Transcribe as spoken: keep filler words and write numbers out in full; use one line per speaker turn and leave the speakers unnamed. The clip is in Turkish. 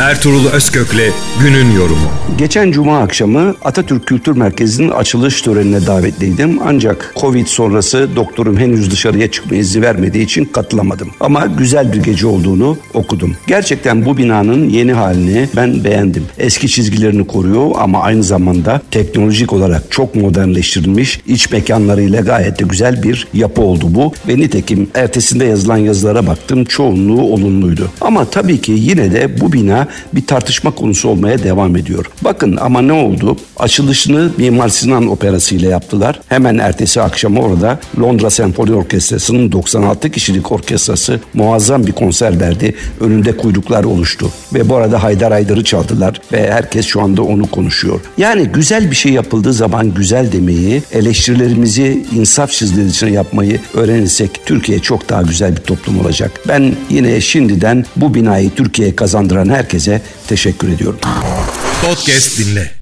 Ertuğrul Özkök'le günün yorumu.
Geçen cuma akşamı Atatürk Kültür Merkezi'nin açılış törenine davetliydim. Ancak Covid sonrası doktorum henüz dışarıya çıkma izni vermediği için katılamadım. Ama güzel bir gece olduğunu okudum. Gerçekten bu binanın yeni halini ben beğendim. Eski çizgilerini koruyor ama aynı zamanda teknolojik olarak çok modernleştirilmiş, iç mekanlarıyla gayet de güzel bir yapı oldu bu. Ve nitekim ertesinde yazılan yazılara baktım, çoğunluğu olumluydu. Ama tabii ki yine de bu bina bir tartışma konusu olmaya devam ediyor. Bakın ama ne oldu? Açılışını Mimar Sinan Operası ile yaptılar. Hemen ertesi akşam orada Londra Senfoni Orkestrası'nın doksan altı kişilik orkestrası muazzam bir konser verdi. Önünde kuyruklar oluştu. Ve bu arada Haydar Haydar'ı çaldılar ve herkes şu anda onu konuşuyor. Yani güzel bir şey yapıldığı zaman güzel demeyi, eleştirilerimizi insaf çizgileri içine yapmayı öğrenirsek Türkiye çok daha güzel bir toplum olacak. Ben yine şimdiden bu binayı Türkiye'ye kazandıran herkese teşekkür ediyorum.
Podcast dinle.